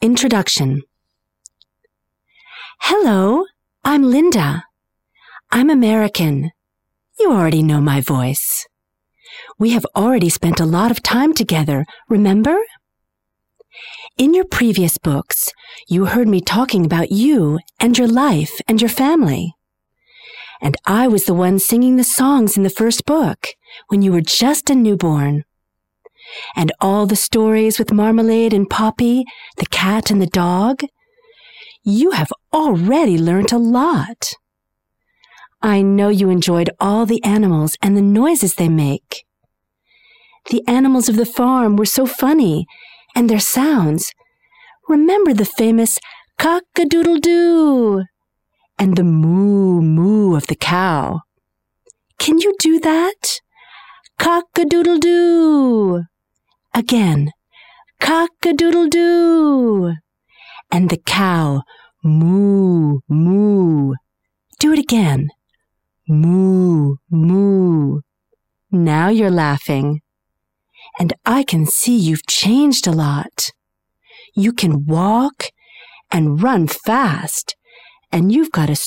Introduction. Hello, I'm Linda. I'm American. You already know my voice. We have already spent a lot of time together, remember? In your previous books, you heard me talking about you and your life and your family. And I was the one singing the songs in the first book when you were just a newborn. And all the stories with Marmalade and Poppy, the cat and the dog. You have already learned a lot. I know you enjoyed all the animals and the noises they make. The animals of the farm were so funny, and their sounds. Remember the famous cock-a-doodle-doo and the moo-moo of the cow. Can you do that? Cock-a-doodle-doo. Again, cock-a-doodle-doo. And the cow, moo, moo. Do it again. Moo, moo. Now you're laughing. And I can see you've changed a lot. You can walk and run fast, and you've got a